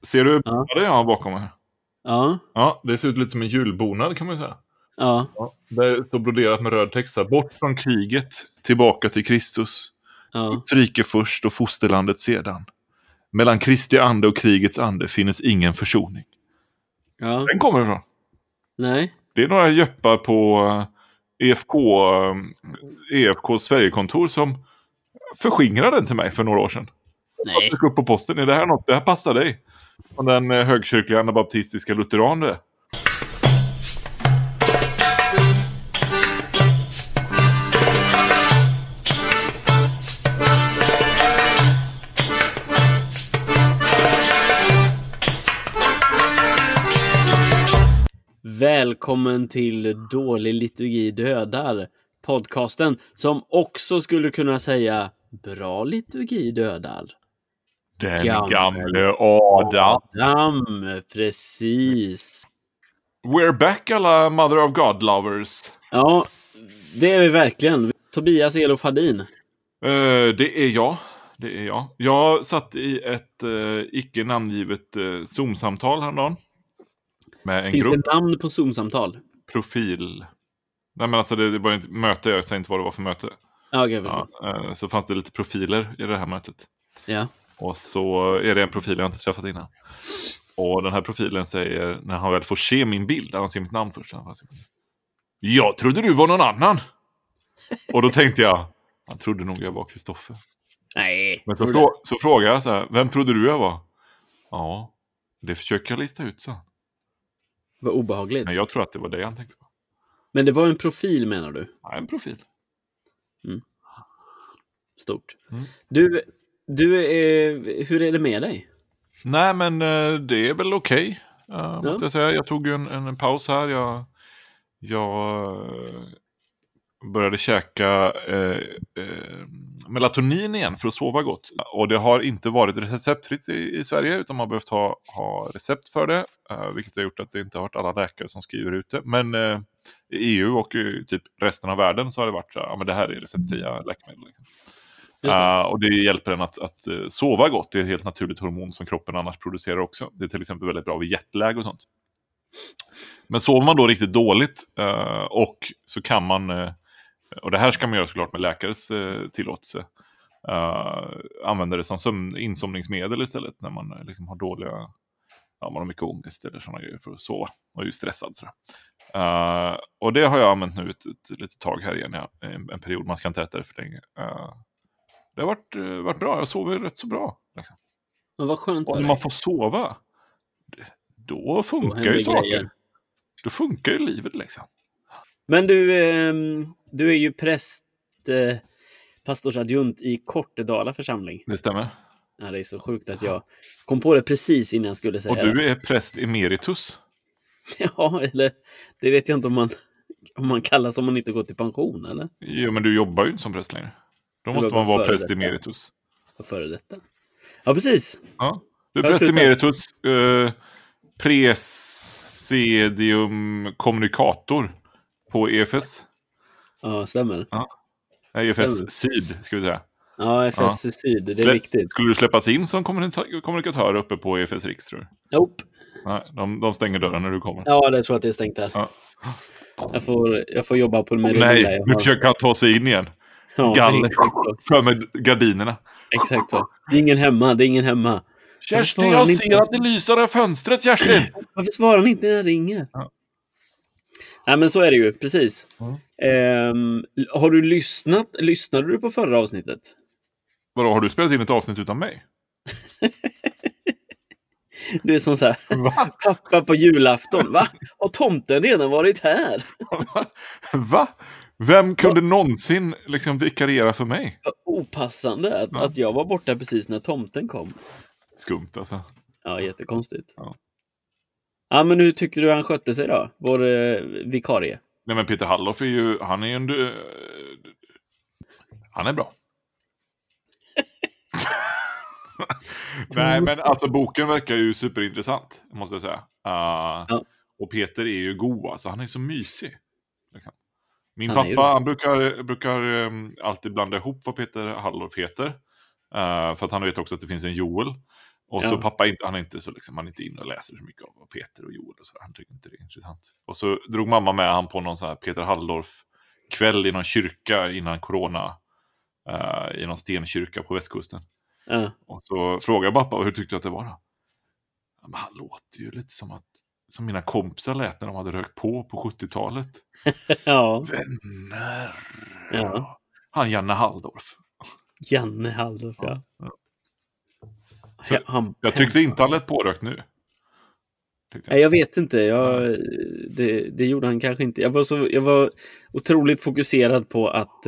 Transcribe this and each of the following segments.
Ser du Ja. vad det är bakom här? Ja. Ja, det ser ut lite som en julbonad kan man ju säga. Ja. Ja, det står broderat med röd text här. Bort från kriget, tillbaka till Kristus. Ja. Guds rike först och fosterlandet sedan. Mellan Kristi ande och krigets ande finns ingen försoning. Ja. Den kommer ifrån. Nej. Det är några jöppar på EFK Sverigekontor som förskingrade den till mig för några år sedan. Nej. Jag upp på posten. Är det här något? Det här passar dig. Från den högkyrkliga anabaptistiska lutheran du är. Välkommen till Dålig liturgi dödar. Podcasten som också skulle kunna säga Bra liturgi dödar. Den gamle Adam. Precis. We're back alla Mother of God lovers. Ja, det är vi verkligen. Tobias Elof Hadin. Det är jag. Jag satt i ett icke namngivet Zoom-samtal häromdagen. Med en Finns grupp. det namn på Zoom-samtal? Profil. Nej men alltså det var inte möte, jag säger inte vad det var för möte. Ja, okej. Ja, så fanns det lite profiler i det här mötet. Ja. Och så är det en profil jag inte träffat innan. Och den här profilen säger, när han väl får se min bild, han ser mitt namn först. Jag trodde du var någon annan. Och då tänkte jag, han trodde nog jag var Kristoffer. Nej. Men så frågade jag så här, vem trodde du jag var? Ja, det försöker jag lista ut så. Vad obehagligt. Men jag tror att det var det han tänkte på. Men det var en profil menar du? Ja, en profil. Stort. Mm. Du hur är det med dig? Nej men det är väl okej. Måste jag säga. Jag tog ju en paus här. Jag började käka melatonin igen för att sova gott. Och det har inte varit receptfritt i Sverige utan man har behövt ha recept för det. Vilket har gjort att det inte har varit alla läkare som skriver ut det. Men i EU och i typ resten av världen så har det varit men det här är receptfria läkemedel. Liksom. Och det hjälper en att sova gott. Det är ett helt naturligt hormon som kroppen annars producerar också. Det är till exempel väldigt bra vid jetlag och sånt. Men sover man då riktigt dåligt och så kan man, och det här ska man göra såklart med läkares tillåtelse, använda det som insomningsmedel istället när man liksom har dåliga, man har mycket ångest eller sådana grejer för att sova och är ju stressad sådär. Och det har jag använt nu ett litet tag här igen, en period, man ska inte äta det för länge. Det har varit bra, jag sover rätt så bra. Liksom. Men vad skönt. Och när man får sova, då funkar ju saker. Grejer. Då funkar ju livet liksom. Men du är ju präst, pastorsadjunt i Kortedala församling. Det stämmer. Ja, det är så sjukt att jag kom på det precis innan jag skulle säga det. Och du är präst emeritus. Ja, eller det vet jag inte om man kallas om man inte går till pension, eller? Jo, men du jobbar ju inte som präst längre. Då måste man vara präst emeritus. Vad före detta? Ja, precis. Ja. Du är präst emeritus, presidium kommunikator på EFS. Ja, stämmer. Ja. EFS Syd, ska vi säga. Ja, EFS Syd, det är viktigt. Skulle du släppas in som kommunikatör uppe på EFS Riks, tror du? Nope. Nej, de stänger dörren när du kommer. Ja, det tror jag att det är stängt här. Ja. Jag får jobba på med det. Nej, nu försöker han ta sig in igen. Ja, för med gardinerna. Exakt så. Det är ingen hemma. Kerstin, jag ser att det lyser i fönstret, Kerstin. Varför svarar ni inte när jag ringer? Ja. Nej, men så är det ju, precis. Har du lyssnat? Lyssnade du på förra avsnittet? Vadå, har du spelat in ett avsnitt utan mig? Du är som så här, pappa på julafton. Va? Har tomten redan varit här? Va? Vem kunde någonsin liksom vikariera för mig? Opassande att jag var borta precis när tomten kom. Skumt alltså. Ja, jättekonstigt. Ja, men hur tyckte du han skötte sig då? Vår vikarie. Nej, men Peter Hallof är ju, han är bra. Nej, men alltså boken verkar ju superintressant, måste jag säga. Och Peter är ju god, alltså han är så mysig. Liksom. Min pappa, han brukar alltid blanda ihop vad Peter Hallof heter. För att han vet också att det finns en Joel. Och så pappa han är inte så liksom, han är inte inne och läser så mycket av Peter och Joel och så. Han tycker inte det är intressant. Och så drog mamma med han på någon sån här Peter Halldorf kväll i någon kyrka innan corona, i någon stenkyrka på västkusten. Och så frågade jag pappa hur tyckte du att det var då? Men han låter ju lite som mina kompisar lät när de hade rökt på 70-talet. Ja. Vänner. Ja. Han Janne Halldorf. Janne Halldorf, ja. Jag tyckte inte han lät pårökt nu. Jag vet inte. Det gjorde han kanske inte. Jag var otroligt fokuserad på att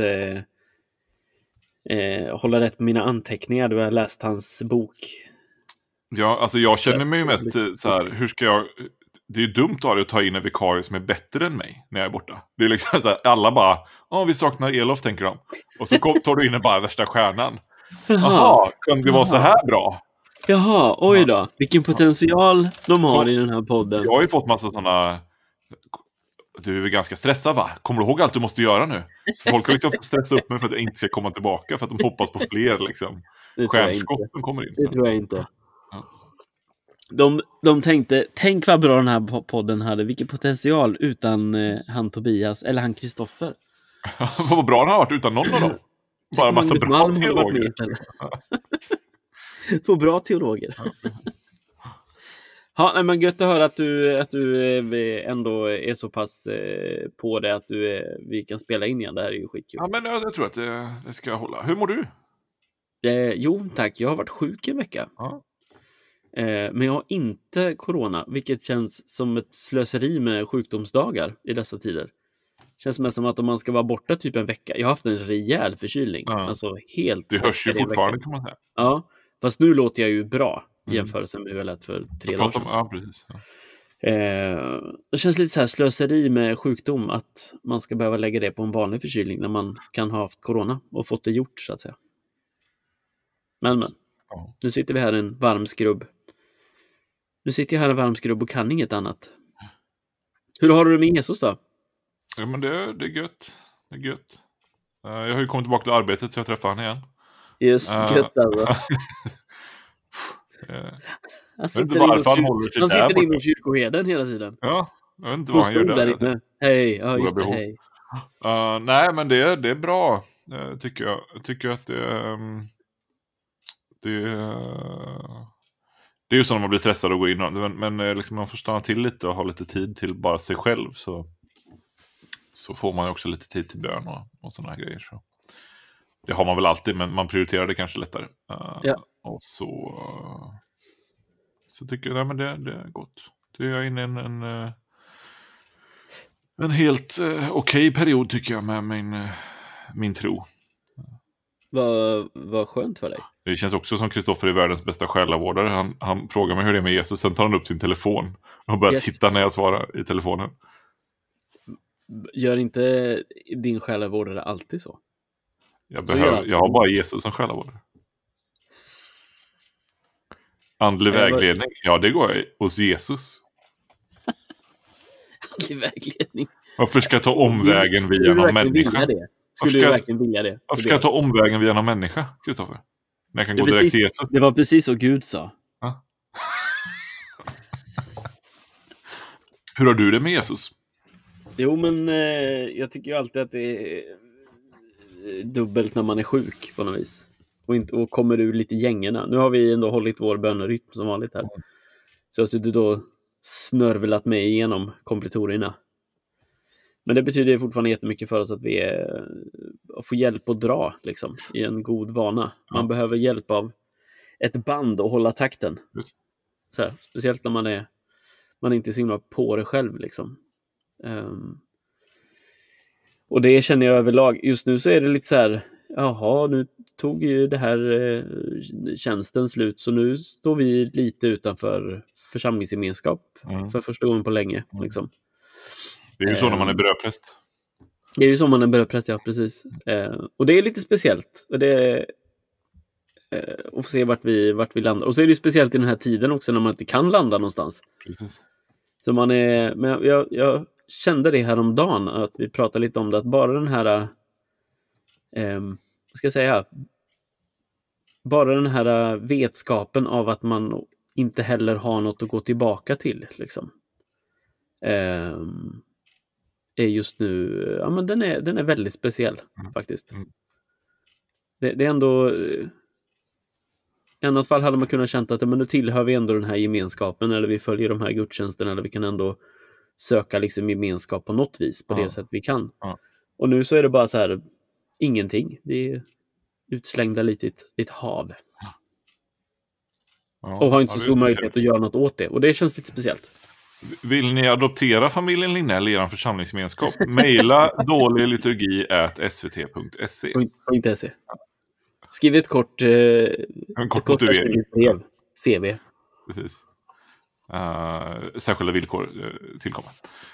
hålla rätt på mina anteckningar då jag läst hans bok. Ja, alltså jag känner mig mest så här, hur ska jag... Det är ju dumt av dig att ta in en vikarie som är bättre än mig när jag är borta. Det är liksom så här, alla bara, vi saknar Elof, tänker de. Och så tar du in bara värsta stjärnan. Jaha, kan det vara så här bra? Jaha, oj då. Vilken potential de har i den här podden. Jag har ju fått massa sådana... Du är väl ganska stressad, va? Kommer du ihåg allt du måste göra nu? Folk har liksom fått stressa upp mig för att jag inte ska komma tillbaka. För att de hoppas på fler liksom, stjärnskott som kommer in. Det tror jag inte. De tänkte, tänk vad bra den här podden hade. Vilken potential utan han Tobias, eller han Kristoffer. Vad bra den har varit utan någon av dem. Bara en massa bra teologer. På bra teologer. Ja, men gött att höra att du ändå är så pass på det att vi kan spela in igen. Det här är ju skitkul. Ja, men jag tror att det ska jag hålla. Hur mår du? Jo, tack. Jag har varit sjuk en vecka. Ja. Men jag har inte corona, vilket känns som ett slöseri med sjukdomsdagar i dessa tider. Känns mest som att om man ska vara borta typ en vecka. Jag har haft en rejäl förkylning. Ja. Alltså helt... Det hörs ju fortfarande, kan man säga. Ja, fast nu låter jag ju bra i jämförelse med hur jag lät för 3 dagar sedan. Ja, precis. Ja. Det känns lite så här slöseri med sjukdom att man ska behöva lägga det på en vanlig förkylning när man kan ha haft corona och fått det gjort, så att säga. Men. Ja. Nu sitter vi här i en varm skrubb. Och kan inget annat. Hur har du det med Jesus då? Ja, men det är gött. Det är gött. Jag har ju kommit tillbaka till arbetet så jag träffar han igen. Just gött alltså. Han sitter inne i kyrkoherden hela tiden. Ja, jag vet inte vad han gör där. Hej, ja just det, hej. Nej, men det är bra, tycker jag. Jag tycker att det är ju så när man blir stressad och går in. Men liksom man får stanna till lite och ha lite tid till bara sig själv. Så får man ju också lite tid till bön och sådana här grejer. Så. Det har man väl alltid, men man prioriterar det kanske lättare. Ja. Och så tycker jag, men det är gott. Det är jag inne i en helt okej period, tycker jag, med min tro. Vad skönt för dig. Det känns också som Kristoffer är världens bästa själavårdare. Han frågar mig hur det är med Jesus. Sen tar han upp sin telefon och börjar titta när jag svarar i telefonen. Gör inte din själavårdare alltid så? Jag har bara Jesus som själavårdare. Andlig vägledning. Ja, det går jag hos Jesus. Andlig vägledning. Varför ska jag ta omvägen via någon människa? Skulle du verkligen vilja det? Varför ska jag ta omvägen via någon människa, Kristoffer? När jag kan gå direkt till Jesus. Det var precis så Gud sa. Ja. Hur har du det med Jesus? Jo, men jag tycker ju alltid att det är dubbelt när man är sjuk på något vis. Och kommer ur lite gängerna. Nu har vi ändå hållit vår bönerytm som vanligt här. Så jag har suttit och snörvlat mig igenom kompletorierna. Men det betyder fortfarande jättemycket för oss att vi får hjälp att dra liksom, i en god vana. Man behöver hjälp av ett band att hålla takten. Så här, speciellt när man är inte så himla på det själv liksom. Och det känner jag överlag. Just nu så är det lite så här, jaha, nu tog ju det här tjänsten slut, så nu står vi lite utanför församlingsgemenskap för första gången på länge liksom. Det är ju så när man är brödpräst. Det är ju så man är brödpräst, ja, precis. Och det är lite speciellt. Och det och få se vart vi landar. Och så är det ju speciellt i den här tiden också när man inte kan landa någonstans. Precis. Så man är... Men jag kände det här om dagen att vi pratade lite om det. Att bara den här... vad ska jag säga? bara den här vetskapen av att man inte heller har något att gå tillbaka till liksom. Är just nu, ja men den är väldigt speciell faktiskt. Det är ändå, i annat fall hade man kunnat känna att men nu tillhör vi ändå den här gemenskapen, eller vi följer de här gudstjänsterna, eller vi kan ändå söka liksom gemenskap på något vis på det sätt vi kan. Och nu så är det bara så här, ingenting. Vi är utslängda lite i ett hav. Och har inte så stor möjlighet att göra något åt det. Och det känns lite speciellt. Vill ni adoptera familjen Lignell i er församlingsgemenskap? Maila dåligliturgi@svt.se. .se. Skriv ett kort motivering. Brev. CV. Precis. Särskilda villkor tillkommer.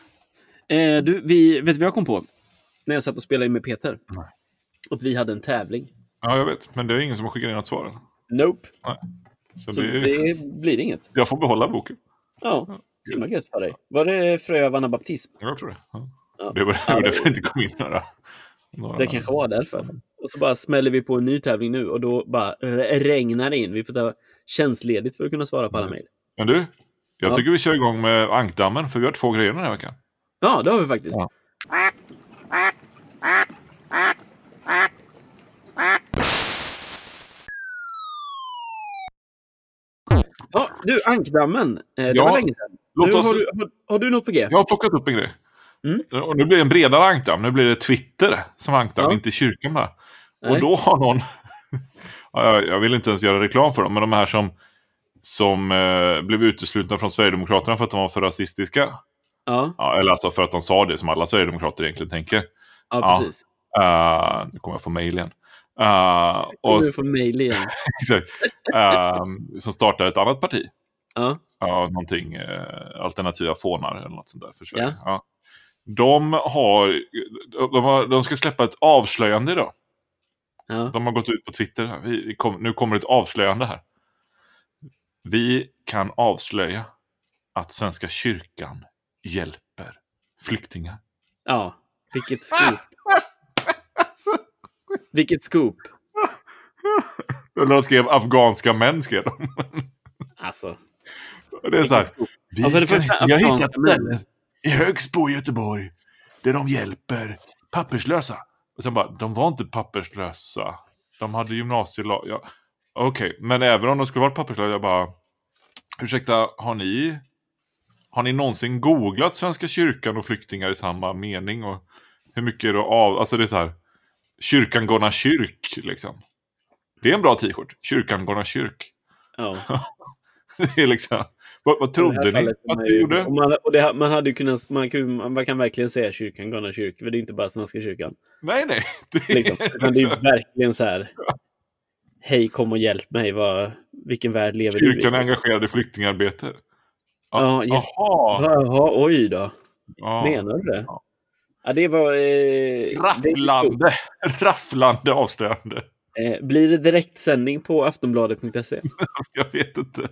Vet vad jag kom på? När jag satt och spelade in med Peter. Nej. Att vi hade en tävling. Ja, jag vet. Men det är ingen som har skickat in något svar. Nope. Nej. Så det blir inget. Jag får behålla boken. Ja, det var gött för dig. Var det Frö av anabaptism? Jag tror det. Ja. Det var därför det inte kom in några. Det kanske var därför. Och så bara smäller vi på en ny tävling nu. Och då bara regnar det in. Vi får ta tjänstledigt för att kunna svara på alla mejl. Men du, jag tycker vi kör igång med ankdammen. För vi har 2 grejer den här veckan. Ja, det har vi faktiskt. Ja. Ja, du, ankdammen. Det var länge sedan. Har du något på G? Jag har plockat upp en grej. Och nu blir det en bredare ankdamm. Nu blir det Twitter som ankdamm, inte kyrkan bara. Nej. Och då har någon... jag vill inte ens göra reklam för dem, men de här som blev uteslutna från Sverigedemokraterna för att de var för rasistiska. Ja, eller alltså för att de sa det som alla Sverigedemokrater egentligen tänker. Ja, precis. Nu kommer jag få mejl igen. Och du får mejl igen. Exakt. Som startar ett annat parti. Ja. Någonting alternativa fånar eller något sånt där för Sverige. Ja. De ska släppa ett avslöjande idag. Ja. De har gått ut på Twitter. Nu kommer ett avslöjande här. Vi kan avslöja att Svenska kyrkan hjälper flyktingar. Ja, vilket scoop. Vilket scoop. De skrev afghanska män, skrev de. Alltså. Det är så här. Jag har hittat ställen i Högsbo i Göteborg där de hjälper papperslösa. Och sen bara, de var inte papperslösa. De hade gymnasielag. Ja. Okej, men även om de skulle vara papperslösa, jag bara, ursäkta, har ni någonsin googlat Svenska kyrkan och flyktingar i samma mening? Och hur mycket är det av? Alltså det är så här, kyrkan gåna kyrk, liksom. Det är en bra t-shirt. Kyrkan gåna kyrk. Ja. Det är liksom, vad trodde ni att du gjorde? Man hade ju kunnat, man kan verkligen säga kyrkan gåna kyrk, för det är inte bara Svenska kyrkan. Nej. Det är verkligen så här. Hej, kom och hjälp mig. Vilken värld lever du i? Kyrkan är engagerad i flyktingarbete. Ja, jaha, oj då. Ja. Menar du det? Ja, det var... Rafflande avslöjande. Blir det direktsändning på aftonbladet.se? Jag vet inte.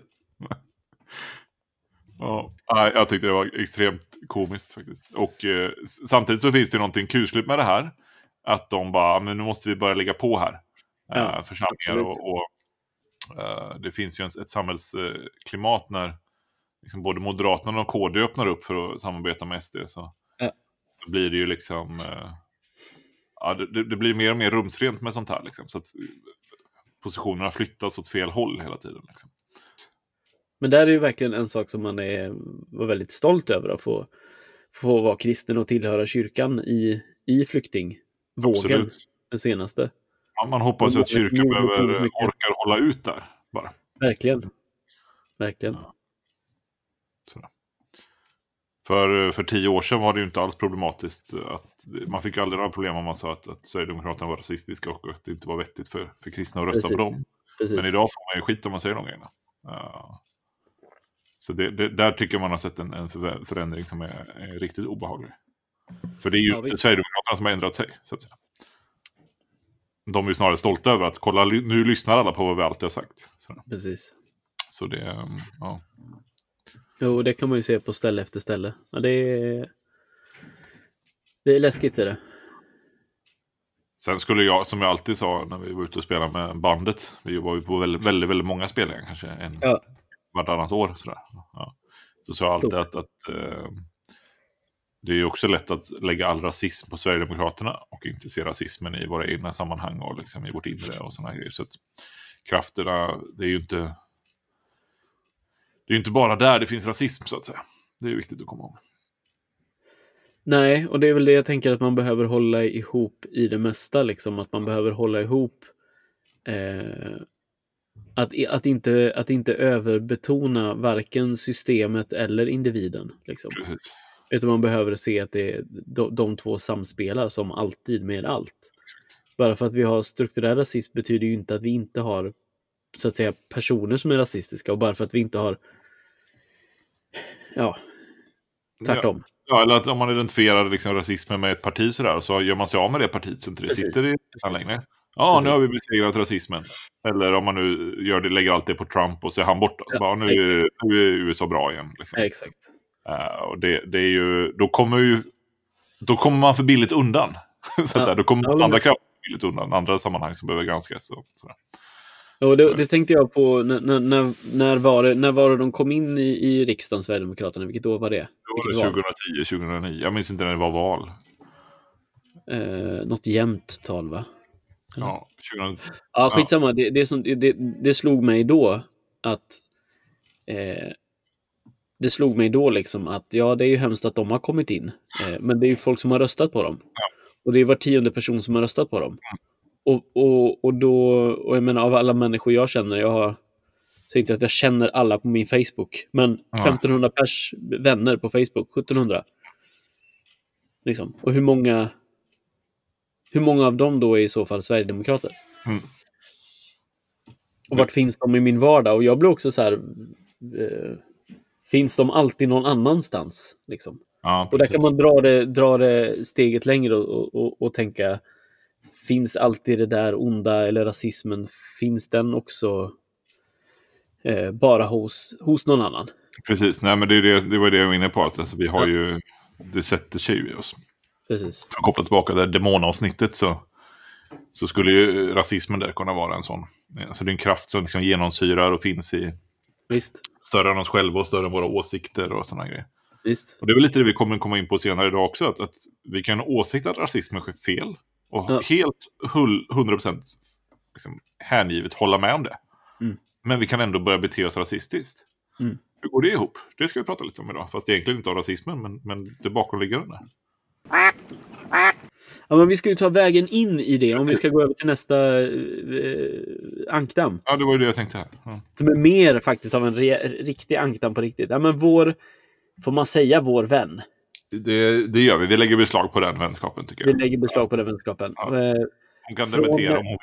Ja, jag tyckte det var extremt komiskt faktiskt. Och samtidigt så finns det någonting kusligt med det här. Att de bara, men nu måste vi börja lägga på här. Församlingar och det finns ju ett samhällsklimat när liksom både Moderaterna och KD öppnar upp för att samarbeta med SD. Så då blir det ju liksom... det blir mer och mer rumsrent med sånt här. Liksom, så att positionerna flyttas åt fel håll hela tiden. Liksom. Men där är ju verkligen en sak som man var väldigt stolt över. Att få vara kristen och tillhöra kyrkan i flyktingvågen. Absolut. Den senaste. Man hoppas att kyrkan orkar hålla ut där. Bara. Verkligen. Ja. För 10 år sedan var det ju inte alls problematiskt. Man fick aldrig några problem om man sa att Sverigedemokraterna var rasistiska och att det inte var vettigt för kristna att rösta på dem. Precis. Men idag får man ju skit om man säger de grejerna. Så där tycker man har sett en förändring som är riktigt obehaglig. För det är ju inte Sverigedemokraterna som har ändrat sig, så att säga. De är ju snarare stolta över att kolla, nu lyssnar alla på vad vi alltid har sagt. Precis. Så det, ja. Jo, det kan man ju se på ställe efter ställe. Ja, det är läskigt, är det. Sen skulle jag, som jag alltid sa när vi var ute och spelade med bandet, vi var ju på väldigt många spelningar, kanske vartannat år. Sådär. Ja. Så sa jag alltid att det är ju också lätt att lägga all rasism på Sverigedemokraterna och inte se rasismen i våra egna sammanhang och liksom i vårt inre och sådana grejer. Så att krafterna, det är ju inte bara där det finns rasism, så att säga. Det är viktigt att komma ihåg. Nej, och det är väl det jag tänker, att man behöver hålla ihop i det mesta, liksom. Att man behöver hålla ihop att inte överbetona varken systemet eller individen, liksom. Precis. Utan man behöver se att det är de två samspelar som alltid med allt. Bara för att vi har strukturell rasism betyder ju inte att vi inte har, så att säga, personer som är rasistiska, och bara för att vi inte har tvärtom. Ja, eller att om man identifierar liksom rasismen med ett parti sådär, så gör man sig av med det partiet så inte det sitter i längre. Ja, nu har vi besegrat rasismen. Eller om man nu lägger allt det på Trump och så är han borta. Ja, bara, nu är USA bra igen. Liksom. Exakt. Och det är ju, då kommer man för billigt undan. Så att säga. Då kommer andra krafter för billigt undan. Andra sammanhang som behöver granskas. Sådär. Och det tänkte jag på när var det de kom in i riksdagen, Sverigedemokraterna? Vilket år var det? Det var 2010-2009. Jag minns inte när det var val. Något jämnt tal, va? Ja, 20... Ja, skitsamma. Det slog mig då att det slog mig då liksom att det är ju hemskt att de har kommit in. Men det är ju folk som har röstat på dem. Ja. Och det är var 10:e person som har röstat på dem. Och jag menar, av alla människor jag känner, jag säger inte att jag känner alla på min Facebook, men 1500 pers vänner på Facebook, 1700 liksom. Och hur många av dem då är i så fall Sverigedemokrater? Och vart finns de i min vardag? Och jag blir också så här, finns de alltid någon annanstans liksom? Ja, och där kan man dra det steget längre och tänka, finns alltid det där onda eller rasismen, finns den också bara hos någon annan? Precis, nej men det var det jag var inne på, att alltså, vi har ju, det sätter sig i oss. Precis. För att koppla tillbaka det demonavsnittet, så skulle ju rasismen där kunna vara en sån. Alltså det är en kraft som kan genomsyra och finns i större än oss själva och större än våra åsikter och sådana grejer. Visst. Och det är väl lite det vi kommer komma in på senare idag också, att vi kan åsikta att rasismen sker fel och helt 100% liksom hängivet hålla med om det. Men vi kan ändå börja bete oss rasistiskt. Hur går det ihop? Det ska vi prata lite om idag. Fast egentligen inte om rasismen, men det bakomliggande. Ja, men vi ska ju ta vägen in i det om vi ska gå över till nästa ankdamm. Ja, det var ju det jag tänkte här. Ja. Som är mer faktiskt av en riktig ankdamm på riktigt. Ja, men får man säga vår vän? Det gör vi. Vi lägger beslag på den vänskapen, tycker jag. Vi lägger beslag på den vänskapen. Ja. Hon kan debattera om hon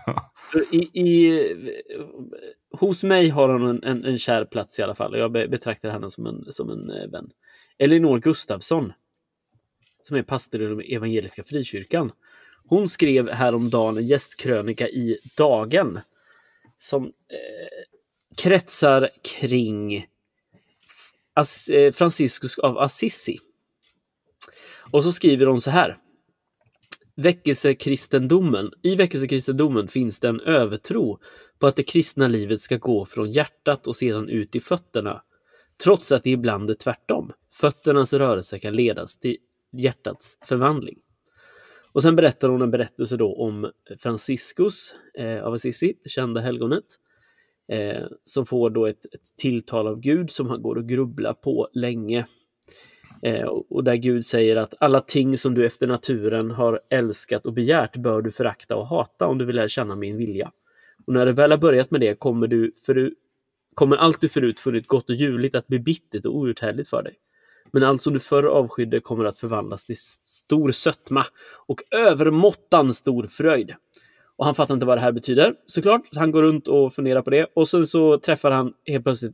vill. Hos mig har hon en kär plats i alla fall. Och jag betraktar henne som en vän. Elinor Gustafsson, som är pastor i den evangeliska frikyrkan. Hon skrev häromdagen en gästkrönika i Dagen som kretsar kring Franciscus av Assisi. Och så skriver hon så här: I väckelsekristendomen finns det en övertro på att det kristna livet ska gå från hjärtat och sedan ut i fötterna, trots att det ibland är tvärtom. Fötternas rörelse kan ledas till hjärtats förvandling. Och sen berättar hon en berättelse då om Franciscus av Assisi, det kända helgonet, som får då ett tilltal av Gud som han går och grubblar på länge. Och där Gud säger att alla ting som du efter naturen har älskat och begärt bör du förakta och hata om du vill lära känna min vilja. Och när du väl har börjat med det kommer allt du förut funnit gott och ljuvligt att bli bittert och outhärdligt för dig. Men allt som du förr avskydde kommer att förvandlas till stor sötma och övermåttan stor fröjd. Och han fattar inte vad det här betyder, såklart. Så han går runt och funderar på det. Och sen så träffar han helt plötsligt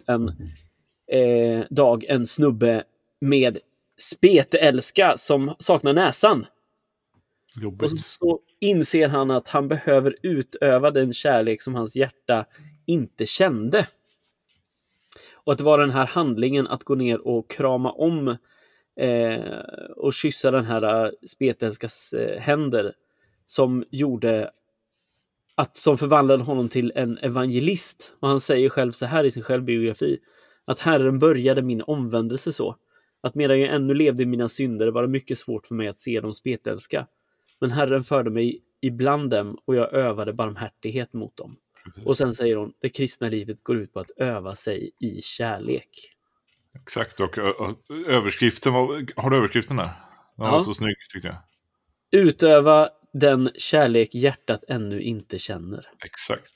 en snubbe med speteälska som saknar näsan. Jobbigt. Och så inser han att han behöver utöva den kärlek som hans hjärta inte kände. Och att det var den här handlingen att gå ner och krama om och kyssa den här spetälskas händer som gjorde som förvandlade honom till en evangelist. Och han säger själv så här i sin självbiografi, att Herren började min omvändelse så, att medan jag ännu levde i mina synder var det mycket svårt för mig att se dem spetälska. Men Herren förde mig ibland dem och jag övade barmhärtighet mot dem. Och sen säger hon, det kristna livet går ut på att öva sig i kärlek. Exakt, och överskriften har du överskriften där? Den var så snygg tyckte jag. Utöva den kärlek hjärtat ännu inte känner. Exakt.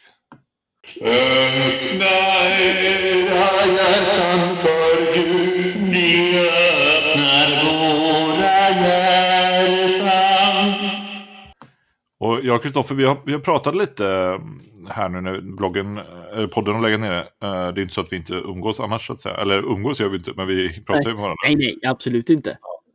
Öppna era hjärtan för Gud, vi öppnar våra hjärtan. Och jag och Kristoffer, vi har pratat lite här nu när podden har legat nere. Det är inte så att vi inte umgås annars så att säga. Eller umgås gör vi inte, men vi pratar ju med varandra. Nej, absolut inte.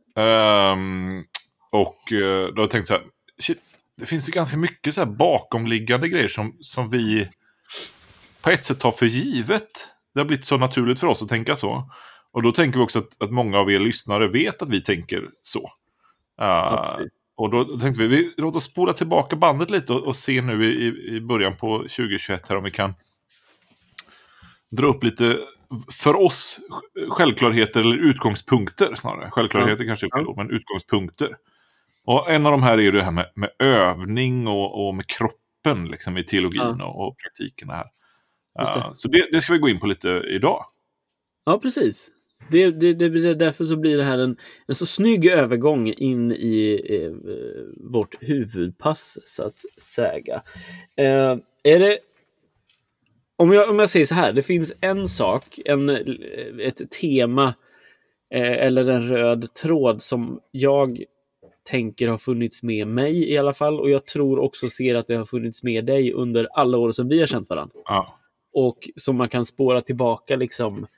Och då har jag tänkt så här, shit, det finns ju ganska mycket så här bakomliggande grejer som vi på ett sätt tar för givet. Det har blivit så naturligt för oss att tänka så. Och då tänker vi också att många av er lyssnare vet att vi tänker så. Och då tänkte vi låt oss spola tillbaka bandet lite och se nu i början på 2021 här om vi kan dra upp lite för oss självklarheter eller utgångspunkter snarare. Självklarheter kanske är fel ord, men utgångspunkter. Och en av de här är ju det här med övning och med kroppen liksom, i teologin och praktiken här. Så det ska vi gå in på lite idag. Ja, precis. Därför så blir det här en så snygg övergång in i vårt huvudpass så att säga. Är det om jag säger så här, det finns en sak, ett tema eller en röd tråd som jag tänker har funnits med mig i alla fall, och jag tror också ser att det har funnits med dig under alla år som vi har känt varandra. Ja. Och som man kan spåra tillbaka liksom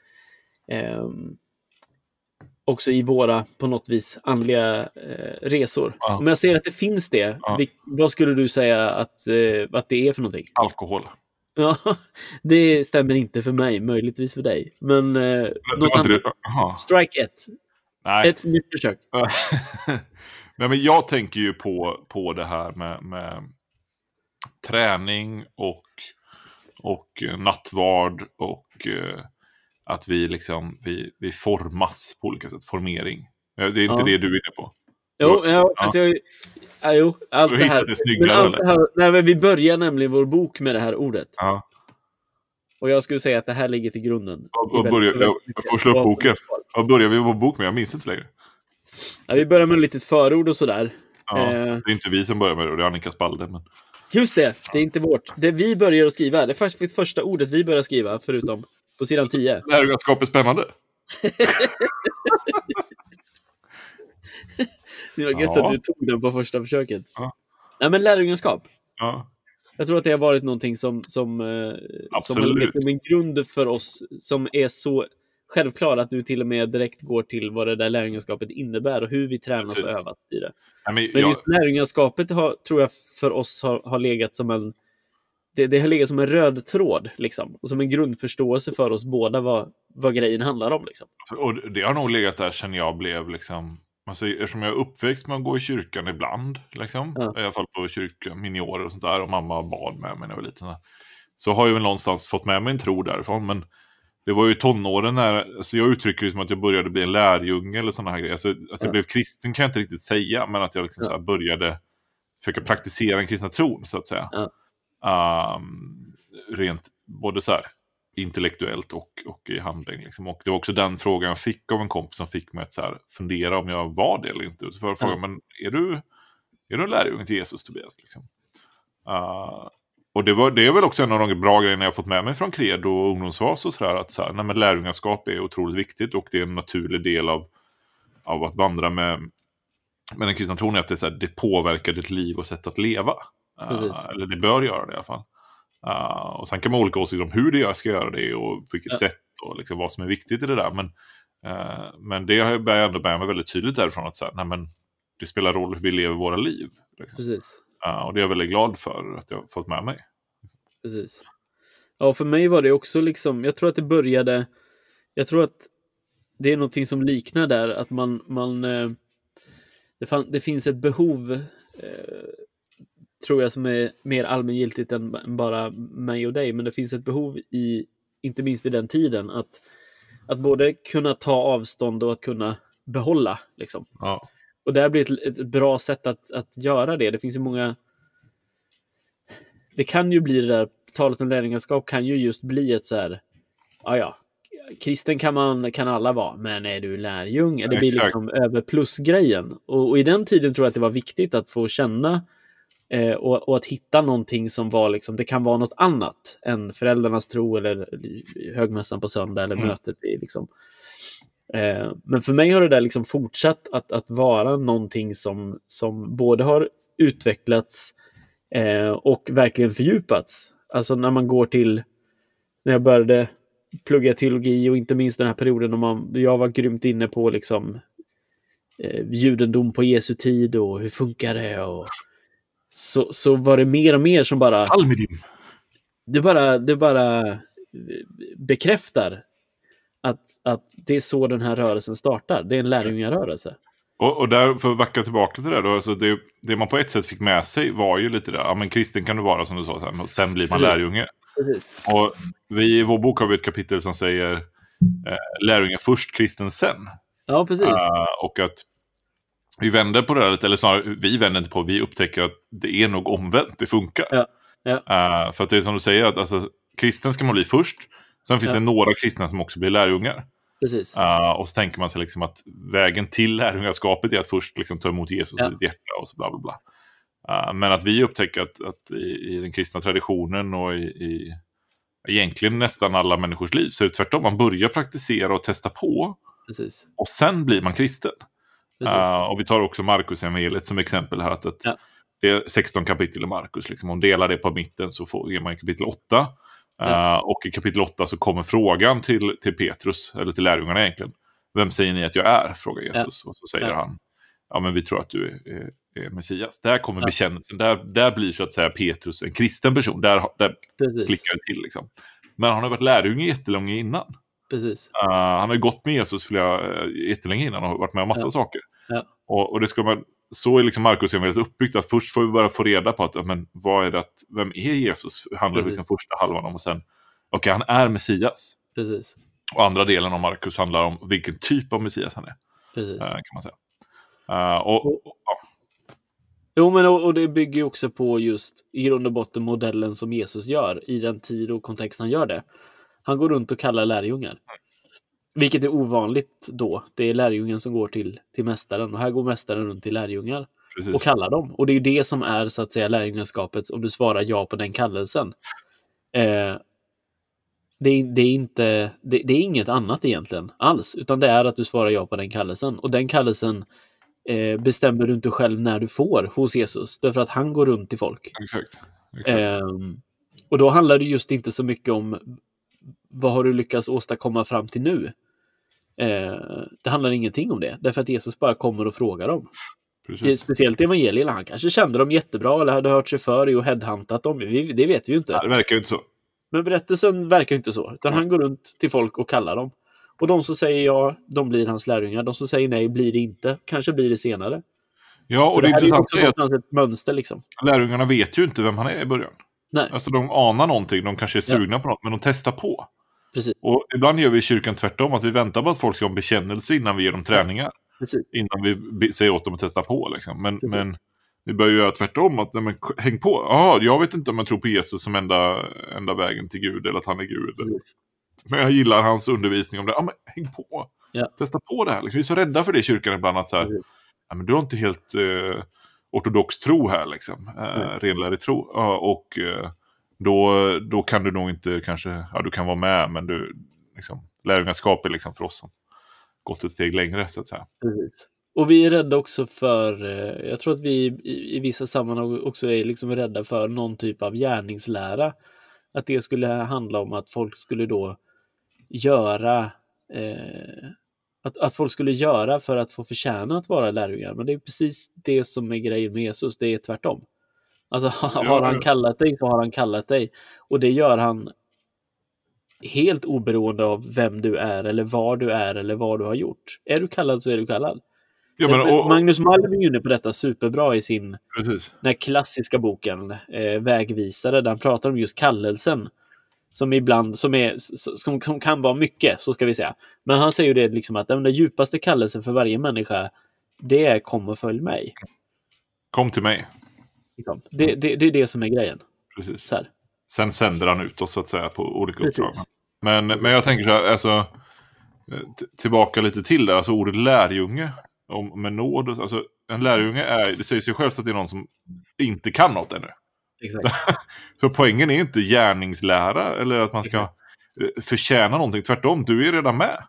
också i våra på något vis andliga resor. Om jag säger att det finns det, vad skulle du säga att det är för någonting? Alkohol. Ja, det stämmer inte för mig, möjligtvis för dig. Men något annat. Strike 1. Nej. Ett nytt försök. Nej, men jag tänker ju på det här med träning och nattvard och att vi liksom vi formas på olika sätt, formering. Det är inte det du är inne på. Jo, allt det här. Det snyggare, nej, men vi börjar nämligen vår bok med det här ordet. Ja. Och jag skulle säga att det här ligger till grunden. Jag får slå upp boken. Vad börjar vi vår bok med? Jag minns inte längre. Ja, vi börjar med ett litet förord och sådär. Ja, det är inte vi som börjar med det, det är Annika Spalde. Men... Just det, det är inte vårt. Det vi börjar att skriva, det är första ordet vi börjar skriva, förutom på sidan 10. Lärjungaskap är spännande. Det var gött att du tog den på första försöket. Ja. Nej, men lärjungaskap. Ja. Jag tror att det har varit någonting som har legat som en grund för oss, som är så självklart att du till och med direkt går till vad det där lärjungaskapet innebär och hur vi tränas och övas i det. Ja, men just lärjungaskapet tror jag för oss har legat som en det har legat som en röd tråd liksom, och som en grundförståelse för oss båda vad grejen handlar om liksom. Och det har nog legat där sen jag blev liksom, alltså, eftersom jag är uppväxt med att gå i kyrkan ibland liksom, i alla fall på kyrkan, miniorer och sånt där, och mamma bad med mig när jag var liten, så har jag väl någonstans fått med mig en tro därifrån, men det var ju tonåren när, alltså jag uttrycker det som att jag började bli en lärjunge eller såna här grejer, alltså, att jag blev kristen kan jag inte riktigt säga, men att jag liksom så här började försöka praktisera den kristna tron så att säga. Rent både så här intellektuellt och i handling liksom. Och det var också den frågan jag fick av en kompis som fick mig att så här fundera om jag var det eller inte. Så för frågan, men är du en lärjunge till Jesus, Tobias liksom? Och det är väl också en av de bra grejerna jag fått med mig från Credo och ungdomsvas och sådär, att så här, nej, men lärjungaskap är otroligt viktigt och det är en naturlig del av att vandra med den kristna tron, är att det, så här, det påverkar ditt liv och sätt att leva. Eller det bör göra det i alla fall. Och sen kan man ha olika åsikter om hur det ska göra det och på vilket sätt och liksom vad som är viktigt i det där. Men det har jag ändå med mig väldigt tydligt därifrån, att så här, nej, men det spelar roll hur vi lever våra liv. Liksom. Precis. Och det är jag väldigt glad för att jag har fått med mig. Precis. Ja, för mig var det också liksom, jag tror att det är någonting som liknar där, att det finns ett behov tror jag, som är mer allmängiltigt än bara mig och dig, men det finns ett behov i, inte minst i den tiden, att både kunna ta avstånd och att kunna behålla liksom. Ja. Och det här blir ett bra sätt att göra det. Det finns ju många, det kan ju bli det där, talet om lärjungaskap kan ju just bli ett så här, kristen kan alla vara, men är du lärjung? Det blir liksom över plus-grejen. Och i den tiden tror jag att det var viktigt att få känna och att hitta någonting som var liksom, det kan vara något annat än föräldrarnas tro eller högmässan på söndag eller mötet i liksom. Men för mig har det där liksom fortsatt att vara någonting som både har utvecklats och verkligen fördjupats. Alltså när jag började plugga teologi och inte minst den här perioden jag var grymt inne på liksom judendom på Jesu tid och hur funkar det, och så var det mer och mer som bara Talmidim. Det bara bekräftar att det är så den här rörelsen startar. Det är en lärjungarörelse. Och där, för att backa tillbaka till det då, alltså det man på ett sätt fick med sig var ju lite där, men kristen kan du vara som du sa sen, och sen blir man lärjunge. Precis. Och vi i vår bok har vi ett kapitel som säger lärjunge först, kristen sen. Ja, precis. Och att vi vänder på det här lite, eller snarare vi vänder inte på, vi upptäcker att det är nog omvänt, det funkar. Ja. För att det är som du säger, att alltså, kristen ska man bli först, sen finns det några kristna som också blir lärjungar. Precis. Och så tänker man sig liksom att vägen till lärjungaskapet är att först liksom ta emot Jesus i sitt hjärta och så bla bla bla. Men att vi upptäcker att i den kristna traditionen och i egentligen nästan alla människors liv så är det tvärtom, man börjar praktisera och testa på. Precis. Och sen blir man kristen. Och vi tar också Markus evangeliet som exempel här, att det är 16 kapitel i Markus liksom. Om delar det på mitten så ger man kapitel 8. Och i kapitel 8 så kommer frågan till Petrus, eller till lärjungarna egentligen. Vem säger ni att jag är? Frågar Jesus. Och så säger han, men vi tror att du är Messias. Där kommer bekännelsen. Där blir så att säga Petrus en kristen person. Där klickar det till liksom. Men han har varit lärjunge jättelänge innan. Precis. Han har ju gått med Jesus jättelänge innan och varit med om massa saker. Och det ska man, så är liksom Markus är väldigt uppbyggt att först får vi bara få reda på att men vad är det, vem är Jesus? Handlar liksom första halvan om, och sen han är Messias. Precis. Och andra delen av Markus handlar om vilken typ av Messias han är. Precis. Kan man säga. Jo, men och det bygger ju också på just i grund och botten modellen som Jesus gör i den tid och kontext han gör det. Han går runt och kallar lärjungar. Vilket är ovanligt då. Det är lärjungen som går till mästaren. Och här går mästaren runt till lärjungar. Precis. Och kallar dem. Och det är ju det som är så att säga lärjungaskapet, om du svarar ja på den kallelsen. Det är inget annat egentligen alls. Utan det är att du svarar ja på den kallelsen. Och den kallelsen bestämmer du inte själv när du får hos Jesus. Därför att han går runt till folk. Exakt. Och då handlar det just inte så mycket om vad har du lyckats åstadkomma fram till nu. Det handlar ingenting om det. Därför att Jesus bara kommer och frågar dem. Precis. Speciellt evangelierna. Han kanske kände dem jättebra eller hade hört sig för och headhuntat dem. Det vet vi ju inte. Ja, det verkar ju inte så. Men berättelsen verkar inte så. Utan han går runt till folk och kallar dem. Och de som säger ja, de blir hans lärjungar. De som säger nej blir det inte. Kanske blir det senare. Ja, och så det är intressant är ett mönster liksom. Lärjungarna vet ju inte vem han är i början. Nej. Alltså de anar någonting, de kanske är sugna på något, men de testar på. Precis. Och ibland gör vi i kyrkan tvärtom, att vi väntar på att folk ska ha en bekännelse innan vi ger dem träningar. Precis. Innan vi säger åt dem att testa på liksom. Men vi börjar göra tvärtom, att häng på. Jag vet inte om jag tror på Jesus som enda vägen till Gud, eller att han är Gud. Precis. Men jag gillar hans undervisning om det. Men häng på. Ja. Testa på det här. Liksom. Vi är så rädda för det i kyrkan ibland, att så här, men du har inte helt ortodox tro här liksom. Renlärig tro. Och då kan du nog inte kanske, du kan vara med, men du liksom, lärjungaskap är liksom för oss som gått ett steg längre så att säga. Precis. Och vi är rädda också för, jag tror att vi i vissa sammanhang också är liksom rädda för någon typ av gärningslära. Att det skulle handla om att folk skulle då göra att folk skulle göra för att få förtjäna att vara lärjungar. Men det är precis det som är grejen med Jesus. Det är tvärtom. Alltså har han kallat dig så har han kallat dig. Och det gör han helt oberoende av vem du är eller var du är eller vad du har gjort. Är du kallad så är du kallad. Ja, men, Magnus Malm är inne på detta superbra i sin precis. den här klassiska boken Vägvisare, där han pratar om just kallelsen som ibland som kan vara mycket, så ska vi säga. Men han säger ju det liksom att den djupaste kallelsen för varje människa, det är kom och följ mig. Kom till mig. Liksom. Det är det som är grejen. Precis. Så här. Sen sänder han ut oss så att säga på olika Precis. uppdrag. Men jag tänker så här, alltså tillbaka lite till det, alltså ordet lärjunge med nåd, alltså en lärjunge det säger sig självt att det är någon som inte kan något ännu. Exakt. Så poängen är inte gärningslära eller att man ska förtjäna någonting, tvärtom, du är redan med.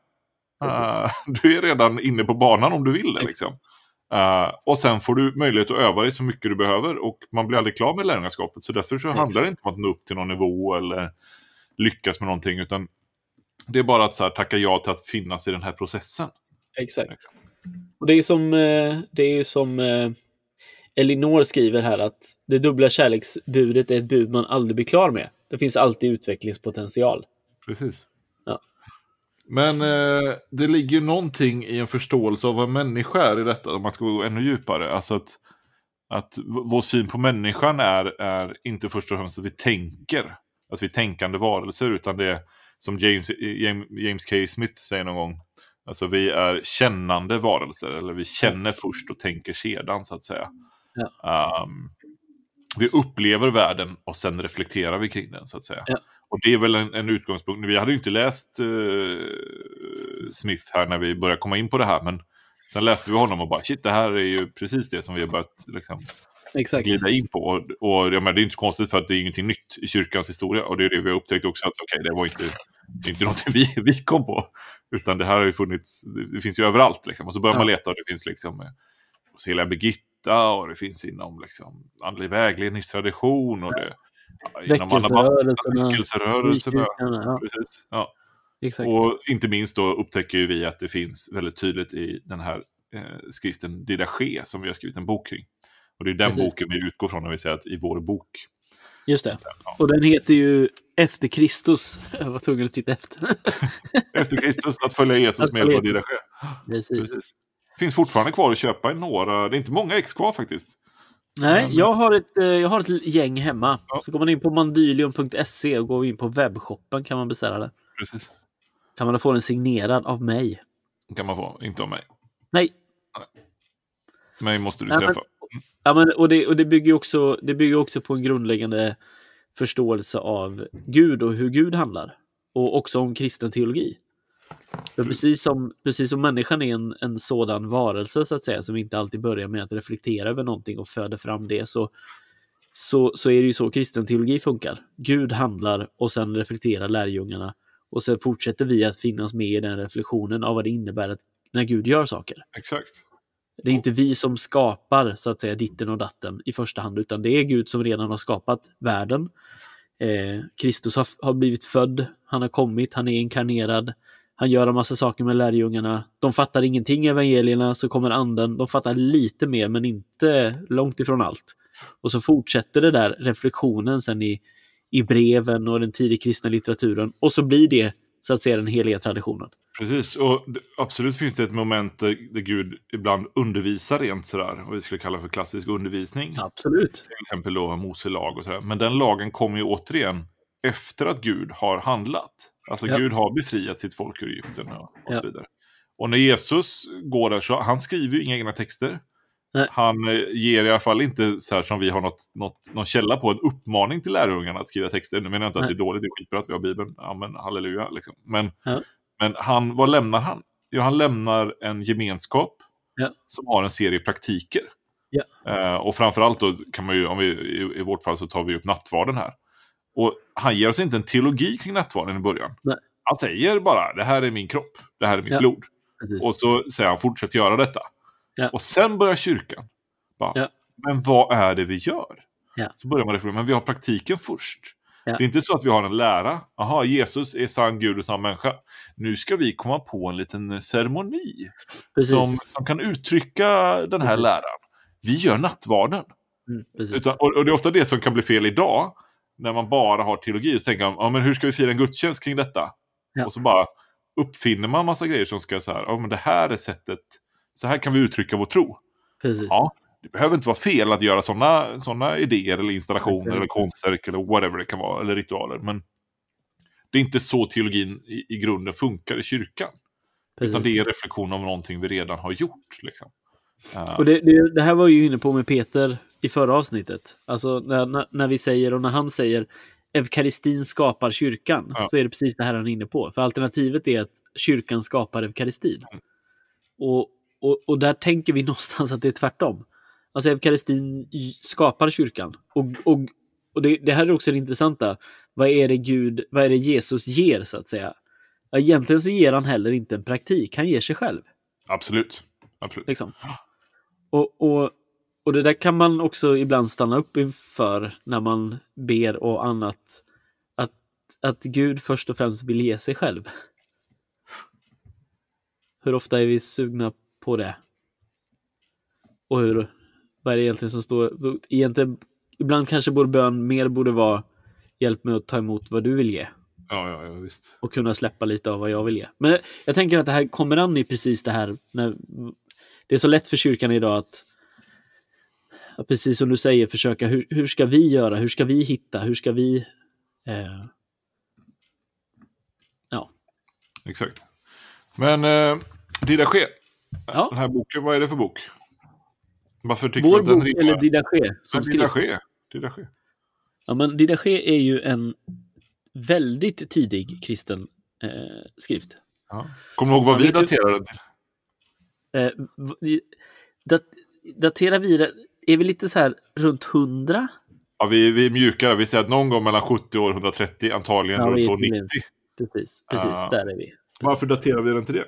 Du är redan inne på banan om du vill det liksom. Och sen får du möjlighet att öva dig så mycket du behöver, och man blir aldrig klar med lärjungaskapet, så därför så handlar det inte om att nå upp till någon nivå eller lyckas med någonting, utan det är bara att så här, tacka ja till att finnas i den här processen. Exakt. Och det är som Elinor skriver här, att det dubbla kärleksbudet är ett bud man aldrig blir klar med. Det finns alltid utvecklingspotential. Precis. Ja. Men det ligger någonting i en förståelse av vad människa är i detta, om man ska gå ännu djupare. Alltså att vår syn på människan är inte först och främst att vi tänker, att vi är tänkande varelser, utan det är som James K. Smith säger någon gång, alltså vi är kännande varelser, eller vi känner först och tänker sedan, så att säga. Ja. Vi upplever världen och sen reflekterar vi kring den, så att säga. Ja. Och det är väl en utgångspunkt. Vi hade ju inte läst Smith här när vi började komma in på det här, men sen läste vi honom och bara, shit, det här är ju precis det som vi har börjat liksom glida in på. Och ja, men det är inte så konstigt, för att det är ingenting nytt i kyrkans historia, och det är det vi har upptäckt också, att okej, det var inte någonting vi kom på, utan det här har ju funnits, det finns ju överallt liksom. Och så börjar man leta, och det finns liksom hos hela Birgitta, och det finns inom liksom andlig vägledningstradition, och det väckelserörelserna. Ja. Exakt. Och inte minst då upptäcker ju vi att det finns väldigt tydligt i den här skriften Didache, som vi har skrivit en bok kring. Och det är den boken vi utgår från när vi säger att i vår bok. Just det. Och den heter ju Efter Kristus. Jag var tvungen att titta efter. Efter Kristus, att följa Jesus med hjälp av Didache. Precis. Finns fortfarande kvar att köpa i några. Det är inte många ex kvar faktiskt. Nej, jag har ett gäng hemma. Ja. Så går man in på mandylium.se och går in på webbshoppen, kan man beställa det. Precis. Kan man få den signerad av mig? Kan man få, inte av mig. Nej. Mig måste du träffa. Och det bygger också på en grundläggande förståelse av Gud och hur Gud handlar. Och också om kristen teologi. För precis som människan är en sådan varelse, så att säga, som inte alltid börjar med att reflektera över någonting och föder fram det, så är det ju så kristen teologi funkar. Gud handlar, och sen reflekterar lärjungarna, och sen fortsätter vi att finnas med i den reflektionen av vad det innebär att när Gud gör saker. Exakt. Det är inte vi som skapar, så att säga, ditten och datten i första hand, utan det är Gud som redan har skapat världen. Kristus har blivit född, han har kommit, han är inkarnerad, han gör en massa saker med lärjungarna. De fattar ingenting i evangelierna, så kommer anden, de fattar lite mer men inte långt ifrån allt. Och så fortsätter det där reflektionen sen i breven och den tidiga kristna litteraturen, och så blir det, så att säga, den heliga traditionen. Precis, och absolut finns det ett moment där Gud ibland undervisar rent sådär, och vi skulle kalla för klassisk undervisning. Absolut. Till exempel då Mose lag och sådär. Men den lagen kommer ju återigen efter att Gud har handlat. Alltså Gud har befriat sitt folk ur Egypten och så vidare. Och när Jesus går där, så han skriver ju inga egna texter. Nej. Han ger i alla fall inte, så här som vi har någon källa på, en uppmaning till lärjungarna att skriva texter. Nu menar jag inte att det är dåligt, det är skitbra att vi har Bibeln. Amen, halleluja liksom. Men vad lämnar han? Jo, han lämnar en gemenskap som har en serie praktiker. Och framförallt då kan man ju, om vi, i vårt fall så tar vi upp nattvarden här. Och han ger oss inte en teologi kring nattvarden i början. Nej. Han säger bara, det här är min kropp, det här är mitt blod. Precis. Och så säger han, fortsätt göra detta. Och sen börjar kyrkan. Men vad är det vi gör? Så börjar man reflektera, men vi har praktiken först. Det är inte så att vi har en lära. Aha, Jesus är sann Gud och sann människa. Nu ska vi komma på en liten ceremoni som kan uttrycka den här läran. Vi gör nattvarden. Och det är ofta det som kan bli fel idag. När man bara har teologi, så tänker man, men hur ska vi fira en gudstjänst kring detta? Och så bara uppfinner man massa grejer som ska så här, men det här är sättet så här kan vi uttrycka vår tro. Precis. Ja, det behöver inte vara fel att göra såna idéer eller installationer eller konstverk eller whatever det kan vara, eller ritualer. Men det är inte så teologin i grunden funkar i kyrkan. Precis. Utan det är en reflektion av någonting vi redan har gjort. Liksom. Och det här var ju inne på med Peter i förra avsnittet. Alltså när vi säger, och när han säger eukaristin skapar kyrkan, så är det precis det här han är inne på. För alternativet är att kyrkan skapar eukaristin. Och där tänker vi någonstans att det är tvärtom. Alltså eukaristin skapar kyrkan. Och det här är också det intressanta. Vad är det Jesus ger, så att säga? Egentligen så ger han heller inte en praktik. Han ger sig själv. Absolut. Liksom. Och det där kan man också ibland stanna upp inför när man ber och annat. Att Gud först och främst vill ge sig själv. Hur ofta är vi sugna på det? Och vad är det egentligen som står? Egentligen, ibland kanske vår bön mer borde vara hjälp mig att ta emot vad du vill ge. Ja, visst. Och kunna släppa lite av vad jag vill ge. Men jag tänker att det här kommer an i precis det här. Det är så lätt för kyrkan idag att precis som du säger, försöka hur ska vi göra? Hur ska vi hitta? Hur ska vi... Ja. Exakt. Men Didache, Ja. den här boken, vad är det för bok? Varför tycker Vår du att den bok eller Didache som skrift? Didache. Ja, men Didache är ju en väldigt tidig kristen skrift. Ja. Kommer du ihåg vad vi daterar den till? Daterar vi det? Är vi lite så här runt 100? Ja, vi är mjukare. Vi säger att någon gång mellan 70 och 130, antagligen runt år 90. Precis, där är vi. Varför daterar vi den till det?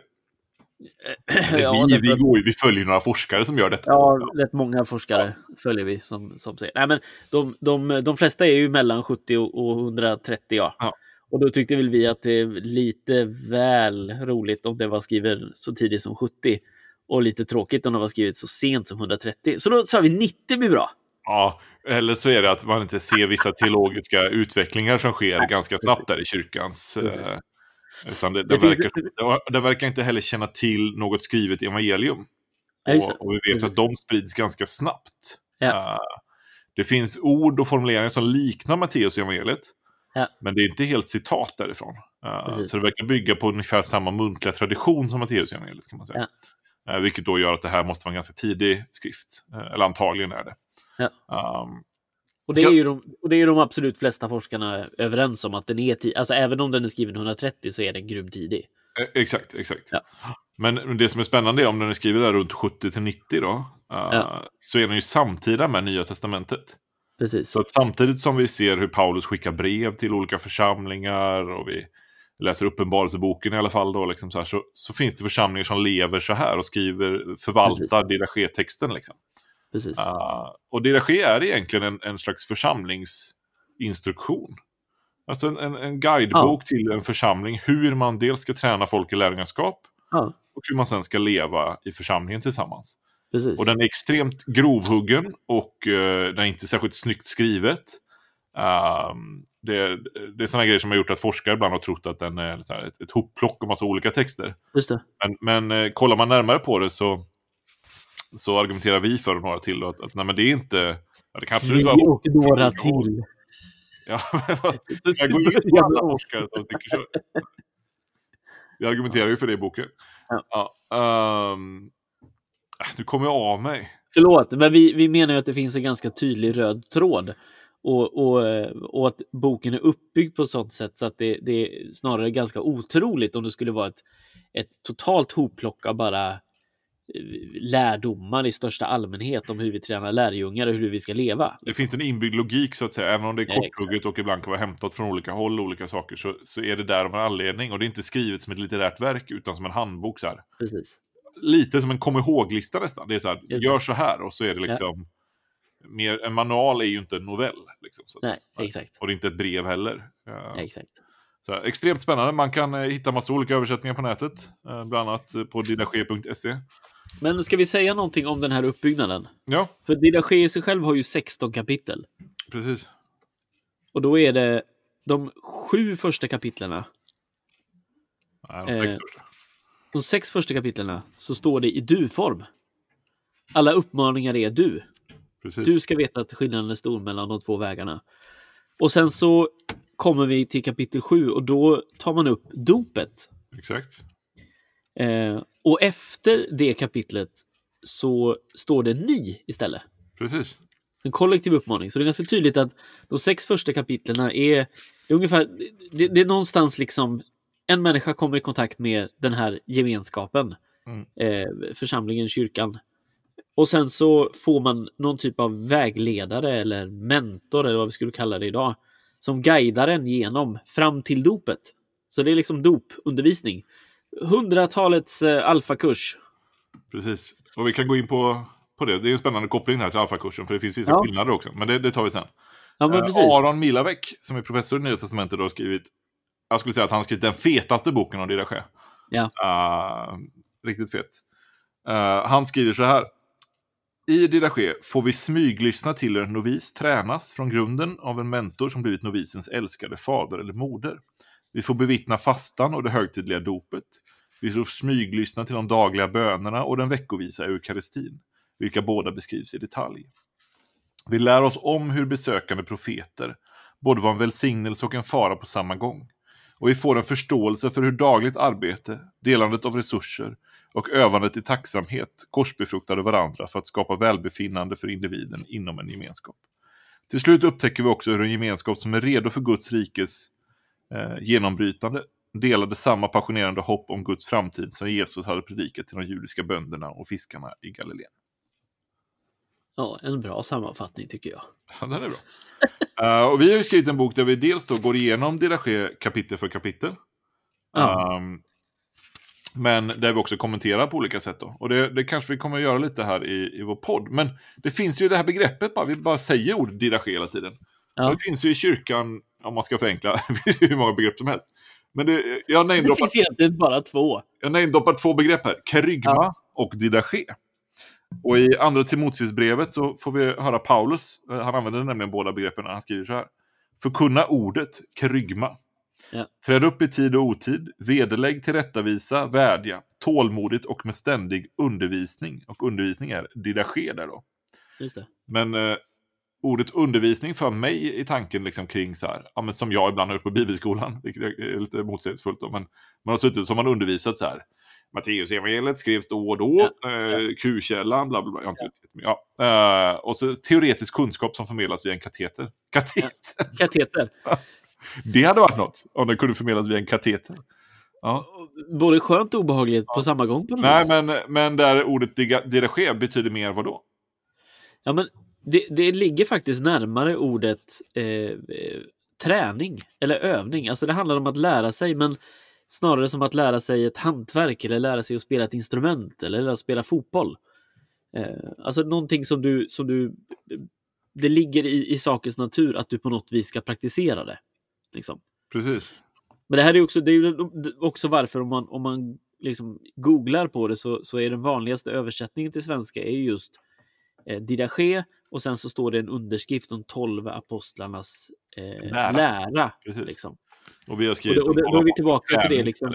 Ja, vi följer några forskare som gör detta. Ja, rätt många forskare följer vi som säger. Nej, men de flesta är ju mellan 70 och 130, ja. Och då tyckte väl vi att det är lite väl roligt om det var skrivet så tidigt som 70. Och lite tråkigt om det var skrivet så sent som 130. Så då sa vi 90 blir bra. Ja, eller så är det att man inte ser vissa teologiska utvecklingar som sker ganska snabbt där i kyrkans... Utan det verkar inte heller känna till något skrivet evangelium. Och vi vet att de sprids ganska snabbt. Det finns ord och formuleringar som liknar Matteus evangeliet. Men det är inte helt citat därifrån. Så det verkar bygga på ungefär samma muntliga tradition som Matteus evangeliet, kan man säga. Vilket då gör att det här måste vara en ganska tidig skrift. Eller antagligen är det. Och det är ju de absolut flesta forskarna överens om att den är tidig. Alltså även om den är skriven 130 så är den grym tidig. Exakt. Ja. Men det som är spännande är om den är skriven där runt 70-90 då. Så är den ju samtida med Nya testamentet. Precis. Så att samtidigt som vi ser hur Paulus skickar brev till olika församlingar och vi läser Uppenbarelseboken i alla fall då, liksom så här, så finns det församlingar som lever så här och förvaltar Didache-texten liksom. Precis. Och Didache är egentligen en slags församlingsinstruktion. Alltså en guidebok till en församling hur man dels ska träna folk i lärjungaskap och hur man sen ska leva i församlingen tillsammans. Precis. Och den är extremt grovhuggen och den är inte särskilt snyggt skrivet. Det är sådana grejer som har gjort att forskare ibland har trott att den är så här ett hopplock av massa olika texter. Just det. Men kollar man närmare på det så argumenterar vi för några till att nej, men det är inte... Ja, det kan absolut vara och några till. Ja, jag går ut på alla forskare som tycker så. Vi argumenterar ju för det i boken. Nu kommer jag av mig. Förlåt, men vi menar ju att det finns en ganska tydlig röd tråd. Och att boken är uppbyggd på ett sånt sätt så att det är snarare ganska otroligt om det skulle vara ett totalt hopplock av bara lärdomar i största allmänhet om hur vi tränar lärjungar och hur vi ska leva. Det finns en inbyggd logik så att säga, även om det är korthugget och ibland kan vara hämtat från olika håll och olika saker så är det där av en anledning och det är inte skrivet som ett litterärt verk utan som en handbok så här. Precis. Lite som en kom ihåg-lista nästan. Det är så här, gör så här och så är det liksom mer, en manual är ju inte en novell liksom, så att Nej, exakt. och det är inte ett brev heller. Exakt. Så här, extremt spännande. Man kan hitta massa olika översättningar på nätet, bland annat på didache.se. Men ska vi säga någonting om den här uppbyggnaden? Ja. För Didache i sig själv har ju 16 kapitel. Precis. Och då är det de 7 första kapitlerna. Nej, de 6 första. de 6 första kapitlerna så står det i du-form. Alla uppmaningar är du. Precis. Du ska veta att skillnaden är stor mellan de 2 vägarna. Och sen så kommer vi till kapitel 7 och då tar man upp dopet. Exakt. Och efter det kapitlet så står det ni istället. Precis. En kollektiv uppmaning. Så det är ganska tydligt att de 6 första kapitlerna är ungefär, det är någonstans liksom en människa kommer i kontakt med den här gemenskapen, församlingen, kyrkan. Och sen så får man någon typ av vägledare eller mentor eller vad vi skulle kalla det idag, som guidar en genom fram till dopet. Så det är liksom dopundervisning. 100-talets alfakurs. Precis. Och vi kan gå in på det. Det är en spännande koppling här till alfakursen, för det finns vissa skillnader också. Men det tar vi sen. Ja, men precis. Aron Milavec, som är professor i Nya Testamentet, har skrivit, jag skulle säga att han har skrivit den fetaste boken om Didache. Ja. Riktigt fet. Han skriver så här: i Didache får vi smyglyssna till en novis tränas från grunden av en mentor som blivit novisens älskade fader eller moder. Vi får bevittna fastan och det högtidliga dopet. Vi får smyglyssna till de dagliga bönerna och den veckovisa eukaristin, vilka båda beskrivs i detalj. Vi lär oss om hur besökande profeter både var en välsignelse och en fara på samma gång. Och vi får en förståelse för hur dagligt arbete, delandet av resurser och övandet i tacksamhet korsbefruktade varandra för att skapa välbefinnande för individen inom en gemenskap. Till slut upptäcker vi också hur en gemenskap som är redo för Guds rikes genombrytande delade samma passionerande hopp om Guds framtid som Jesus hade predikat till de judiska bönderna och fiskarna i Galileen. Ja, en bra sammanfattning tycker jag. Ja, den är bra. Och vi har ju skrivit en bok där vi dels då går igenom Didache kapitel för kapitel. Men där vi också kommenterar på olika sätt då. Och det kanske vi kommer att göra lite här i vår podd. Men det finns ju det här begreppet, vi bara säger ordet Didache hela tiden. Ja. Det finns ju i kyrkan, om man ska förenkla, det finns ju hur många begrepp som helst. Men det finns egentligen bara 2. Jag namedroppar 2 begrepp här. Kerygma och Didache. Och i andra Timoteusbrevet så får vi höra Paulus. Han använder nämligen båda begreppen när han skriver så här: förkunna ordet, kerygma. Ja. Träd upp i tid och otid, vederlägg, tillrättavisa, vädja, tålmodigt och med ständig undervisning. Och undervisning är Didache där då. Just det. Men ordet undervisning för mig i tanken liksom kring så här, men som jag ibland har gjort på bibelskolan, vilket är lite motsägelsefullt då, men man har suttit som man undervisat så här. Matteus evangeliet skrevs då och då, Q-källan, bla bla bla. Jag har inte och så teoretisk kunskap som förmedlas via en kateter. Kateter. Det hade varit något om den kunde förmedlas via en kateter. Ja. Både skönt och obehagligt på samma gång på något Nej, men där ordet Didache betyder mer vad då? Ja, men det ligger faktiskt närmare ordet träning eller övning. Alltså det handlar om att lära sig, men snarare som att lära sig ett hantverk eller lära sig att spela ett instrument eller att spela fotboll. Alltså någonting som du det ligger i sakens natur att du på något vis ska praktisera det. Liksom. Precis. Men det här är också varför om man liksom googlar på det så är den vanligaste översättningen till svenska är just Didache, och sen så står det en underskrift om 12 apostlarnas lära liksom. Och vi har skrivit och då är vi tillbaka till det liksom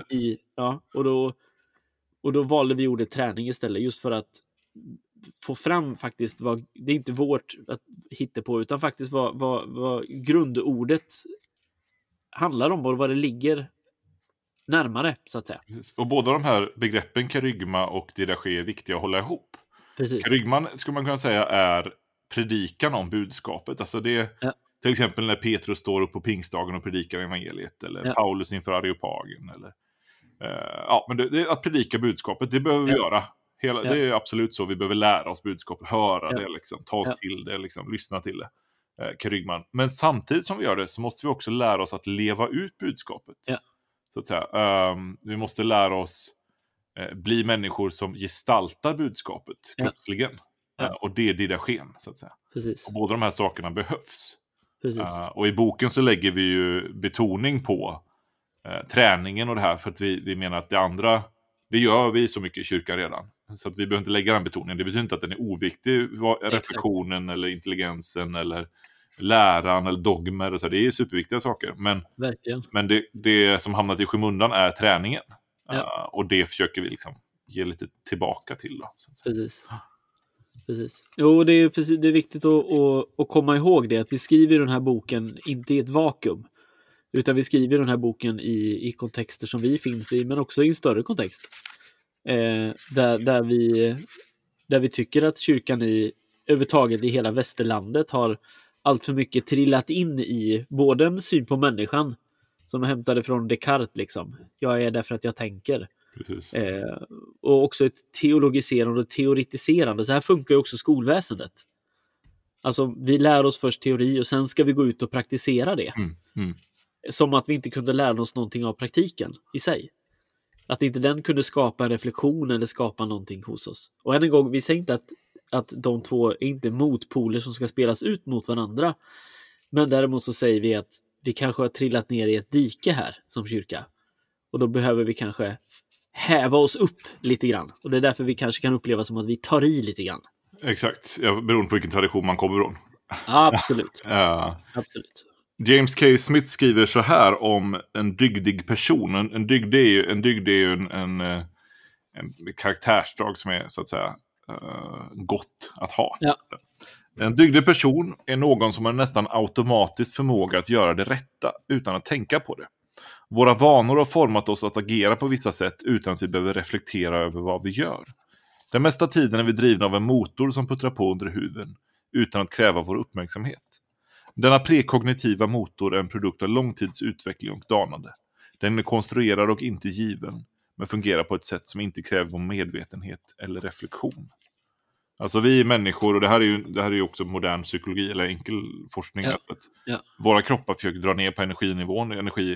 och då valde vi ordet träning istället, just för att få fram faktiskt vad det är inte vårt att hitta på, utan faktiskt vad grundordet handlar om och vad det ligger närmare så att säga. Och båda de här begreppen kerygma och Didache är viktiga att hålla ihop. Precis. Kerygman skulle man kunna säga är predikan om budskapet. Alltså det till exempel när Petrus står upp på pingstdagen och predikar evangeliet, eller Paulus inför Areopagen, eller men det är att predika budskapet, det behöver vi göra. Det är absolut så, vi behöver lära oss budskapet, höra det liksom, ta oss till det liksom, lyssna till det. Kerygman. Men samtidigt som vi gör det så måste vi också lära oss att leva ut budskapet. Så att säga. Vi måste lära oss bli människor som gestaltar budskapet kroppsligen. Och det är Didachen, så att säga. Precis. Och båda de här sakerna behövs. Precis. Och i boken så lägger vi ju betoning på träningen och det här, för att vi menar att det andra, det gör vi så mycket i kyrkan redan. Så att vi behöver inte lägga den betoningen. Det betyder inte att den är oviktig, reflektionen eller intelligensen eller läran eller dogmer och så. Det är superviktiga saker. Men det som hamnat i skymundan är träningen. Och det försöker vi liksom ge lite tillbaka till då, så att säga. Precis. Jo, det är viktigt att komma ihåg det, att vi skriver den här boken inte i ett vakuum, utan vi skriver den här boken i kontexter som vi finns i, men också i en större kontext. Där vi tycker att kyrkan överhuvudtaget i hela västerlandet har allt för mycket trillat in i både en syn på människan som hämtade från Descartes, liksom. Jag är därför att jag tänker. Och också ett teologiserande och teoretiserande. Så här funkar ju också skolväsendet. Alltså, vi lär oss först teori och sen ska vi gå ut och praktisera det. Som att vi inte kunde lära oss någonting av praktiken i sig. Att inte den kunde skapa en reflektion eller skapa någonting hos oss. Och än en gång, vi säger inte att de två är inte motpoler som ska spelas ut mot varandra. Men däremot så säger vi att vi kanske har trillat ner i ett dike här som kyrka. Och då behöver vi kanske häva oss upp lite grann. Och det är därför vi kanske kan uppleva som att vi tar i lite grann. Exakt, beroende på vilken tradition man kommer ifrån. Absolut. Absolut. James K. Smith skriver så här om en dygdig person. En dygd är ju en karaktärsdrag som är så att säga gott att ha. Ja. En dygdig person är någon som har nästan automatisk förmåga att göra det rätta utan att tänka på det. Våra vanor har format oss att agera på vissa sätt utan att vi behöver reflektera över vad vi gör. Den mesta tiden är vi drivna av en motor som puttrar på under huven utan att kräva vår uppmärksamhet. Denna prekognitiva motor är en produkt av långtidsutveckling och danande. Den är konstruerad och inte given, men fungerar på ett sätt som inte kräver vår medvetenhet eller reflektion. Alltså vi är människor, och det här är ju också modern psykologi eller enkel forskning. Ja. Våra kroppar försöker dra ner på energinivån,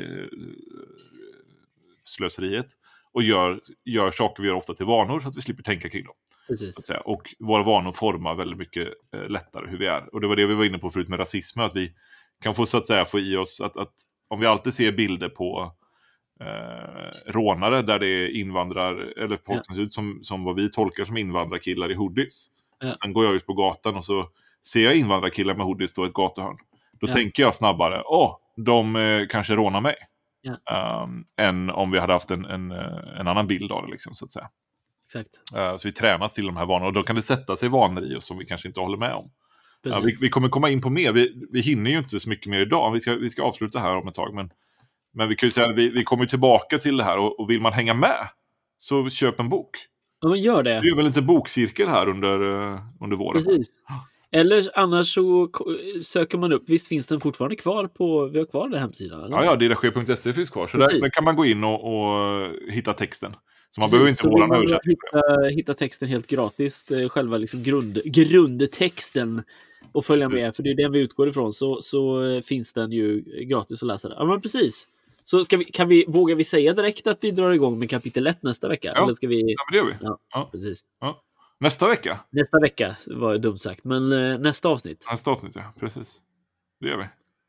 energislöseriet, och gör saker vi gör ofta till vanor så att vi slipper tänka kring dem. Precis. Att säga. Och våra vanor formar väldigt mycket lättare hur vi är. Och det var det vi var inne på förut med rasismen, att vi kan få så att säga få i oss att om vi alltid ser bilder på rånare där det är eller folk som ser ut som vad vi tolkar som invandrarkillar i hoodies. Sen går jag ut på gatan och så ser jag invandrarkillar med hoodies då i ett gatuhörn. Då tänker jag snabbare, de kanske rånar mig. Än om vi hade haft en annan bild av det liksom, så att säga. Exakt. Så vi tränas till de här vanorna, och då kan det sätta sig vanor i oss som vi kanske inte håller med om. Vi kommer komma in på mer. Vi hinner ju inte så mycket mer idag. Vi ska avsluta här om ett tag, men vi kan ju säga att vi kommer tillbaka till det här, och vill man hänga med så köp en bok. Ja, men gör det. Vi gör väl lite bokcirkel här under våren. Precis. Eller annars så söker man upp. Visst finns den fortfarande kvar vi har kvar den hemsidan, eller? Ja, dirasche.se finns kvar. Så där kan man gå in och hitta texten. Så man behöver inte våran översättning. Hitta texten helt gratis, själva liksom grundtexten, och följa med, för det är den vi utgår ifrån, så finns den ju gratis att läsa där. Ja, men precis. Så vågar vi säga direkt att vi drar igång med kapitel 1 nästa vecka? Ja, eller ska vi... men det gör vi. Ja, precis. Ja. Nästa vecka var dumt sagt, men nästa avsnitt. Ja, precis. Det gör vi.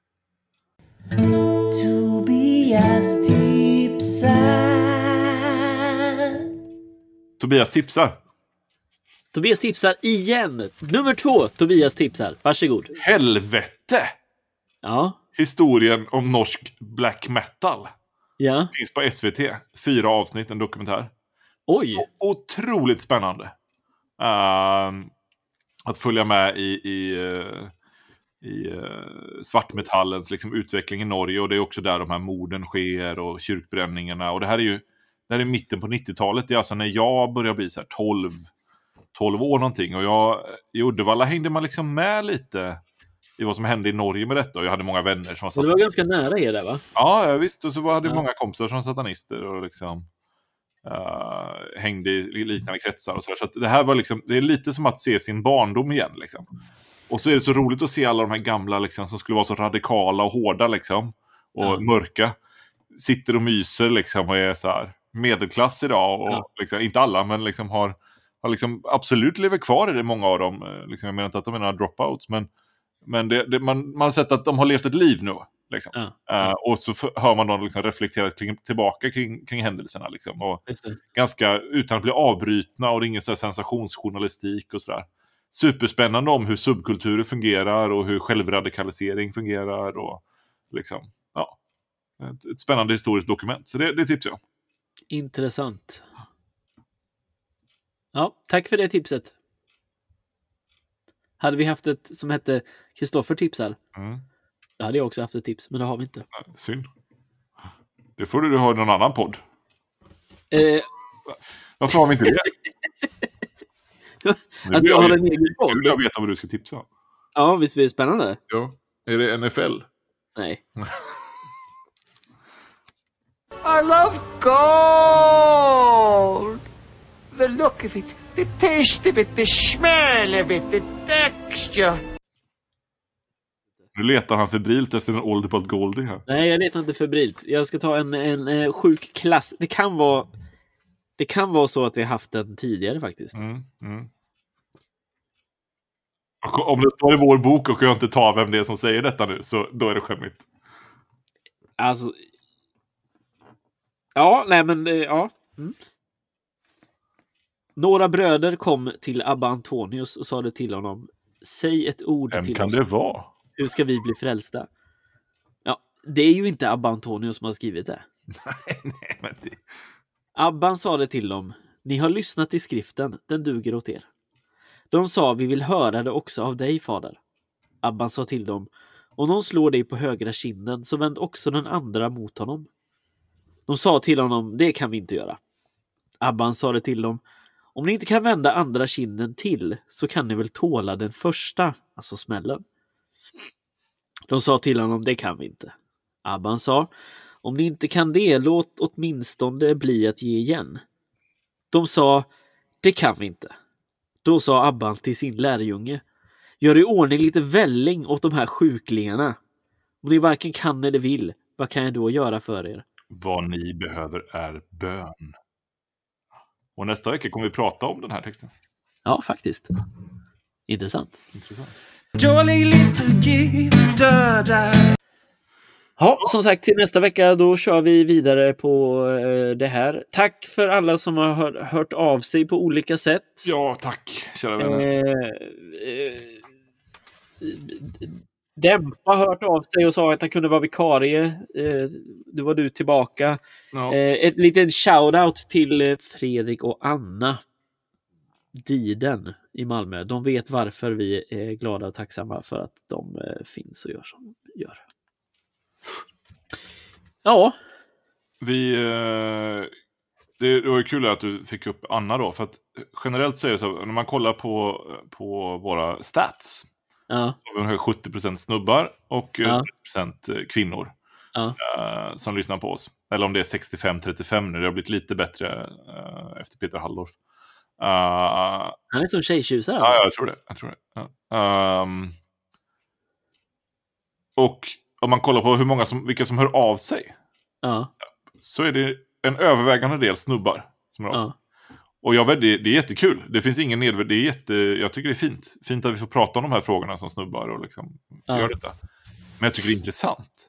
Tobias tipsar igen. Nummer 2, Tobias tipsar. Varsågod. Helvete! Ja. Historien om norsk black metal. Ja. Finns på SVT. 4 avsnitt, en dokumentär. Oj! Så otroligt spännande. Att följa med i svartmetallens liksom utveckling i Norge, och det är också där de här morden sker och kyrkbränningarna, och det här är mitten på 90-talet. Det är alltså när jag börjar bli så här 12 år någonting, och i Uddevalla hängde man liksom med lite i vad som hände i Norge med detta, och jag hade många vänner som var satanister. Det var ganska nära er där, va? Ja, visst, och så hade många kompisar som var satanister och liksom hängde i liknande kretsar och så att det här var liksom, det är lite som att se sin barndom igen liksom. Och så är det så roligt att se alla de här gamla liksom, som skulle vara så radikala och hårda liksom, och mörka, sitter och myser liksom, och är så här medelklass idag, och liksom, inte alla, men liksom har liksom absolut lever kvar i det, många av dem liksom. Jag menar inte att de är några dropouts, men man har sett att de har levt ett liv nu liksom. Och så hör man dem liksom reflektera tillbaka kring händelserna liksom, och ganska utan att bli avbrytna, och det är ingen så här sensationsjournalistik och sådär. Superspännande om hur subkulturer fungerar och hur självradikalisering fungerar, och liksom, ett spännande historiskt dokument. Så det tipsar jag. Intressant. Ja, tack för det tipset. Hade vi haft ett som hette Kristoffer tipsar, då hade jag också haft ett tips, men det har vi inte. Synd. Det får du ha i någon annan podd. Varför har vi inte det? Att jag har en egen podd? Jag vill veta vad du ska tipsa om. Ja, visst är det spännande? Ja. Är det NFL? Nej. I love gold. The look of it, the taste of it, the smell of it, the texture. Nu letar han febrilt efter en Old But Goldie här. Nej, jag letar inte febrilt. Jag ska ta en sjuk klass. Det kan vara så att vi har haft den tidigare faktiskt. Och om det står i vår bok och jag inte tar vem det är som säger detta nu, så då är det skämmigt. Alltså... Ja, nej men... Ja. Några bröder kom till Abba Antonius och sa det till honom. Säg ett ord Vem till kan oss. det vara? Hur ska vi bli frälsta? Ja, det är ju inte Abba Antonius som har skrivit det. Nej, men det... Abban sa det till dem. Ni har lyssnat till skriften, den duger åt er. De sa, vi vill höra det också av dig, fader. Abban sa till dem, om någon slår dig på högra kinden, så vänd också den andra mot honom. De sa till honom, det kan vi inte göra. Abban sa det till dem, om ni inte kan vända andra kinden till, så kan ni väl tåla den första, alltså smällen. De sa till honom, det kan vi inte. Abban sa, om ni inte kan det, låt åtminstone bli att ge igen. De sa, det kan vi inte. Då sa Abban till sin lärjunge, gör i ordning lite välling åt de här sjuklingarna. Om ni varken kan eller vill, vad kan jag då göra för er? Vad ni behöver är bön. Och nästa vecka kommer vi prata om den här texten. Ja, faktiskt. Intressant. Jolly little gift. Ja, som sagt, till nästa vecka då kör vi vidare på det här. Tack för alla som har hört av sig på olika sätt. Ja, tack, kära vänner. Dämpa har hört av sig och sa att han kunde vara vikarie. Nu var du tillbaka. Ja. Ett litet shoutout till Fredrik och Anna Diden i Malmö. De vet varför vi är glada och tacksamma för att de finns och gör som de gör. Ja. Det var ju kul att du fick upp Anna då. För att generellt så är det så, när man kollar på våra stats. Ja. Vi har 70% snubbar och Ja. 30% kvinnor som lyssnar på oss. Eller om det är 65-35 nu. Det har blivit lite bättre efter Peter Halldorf. Han är som tjejtjusare alltså. Ja, jag tror det. Ja. Och om man kollar på vilka som hör av sig, så är det en övervägande del snubbar som hör av sig. Och det är jättekul. Det finns ingen nedvärdering. Jag tycker det är fint. Fint att vi får prata om de här frågorna som snubbar och liksom gör detta. Men jag tycker det är intressant.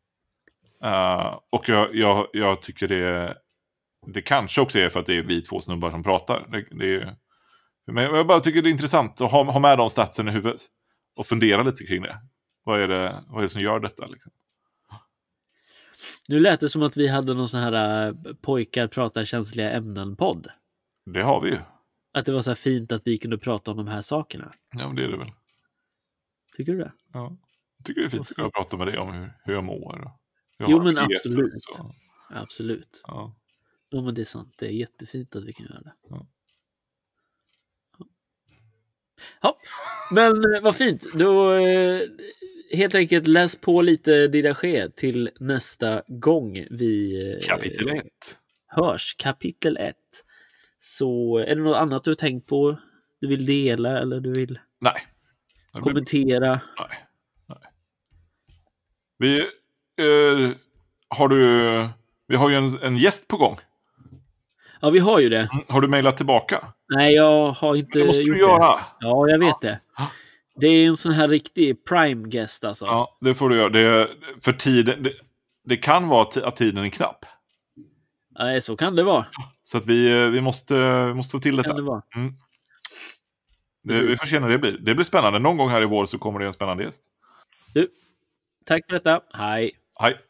Och jag tycker det kanske också är för att det är vi två snubbar som pratar. Men jag bara tycker det är intressant att ha med de statsen i huvudet och fundera lite kring det. Vad är det som gör detta liksom? Nu lät det som att vi hade någon sån här pojkar pratar känsliga ämnen-podd. Det har vi ju. Att det var så här fint att vi kunde prata om de här sakerna. Ja, men det är det väl. Tycker du det? Ja. Jag tycker det är fint att kunna prata med dig om hur jag mår. Jo, men absolut. Absolut. Ja. Jo, men det är sant. Det är jättefint att vi kan göra det. Ja. Men vad fint. Då helt enkelt läs på lite Didache till nästa gång vi Kapitel 1. hörs. Kapitel 1. Så är det något annat du har tänkt på? Du vill dela eller du vill kommentera? Nej. Vi har ju en gäst på gång. Ja, vi har ju det. Har du mejlat tillbaka? Nej, jag har inte det måste gjort du göra. Det. Ja, jag vet det. Det är en sån här riktig prime guest alltså. Ja, det får du göra. För tiden, det kan vara att tiden är knapp. Nej, så kan det vara. Så att vi måste få till detta. Kan det vara. Vi får se när det blir. Det blir spännande. Någon gång här i vår så kommer det en spännande gäst. Du, tack för detta. Hej. Hej.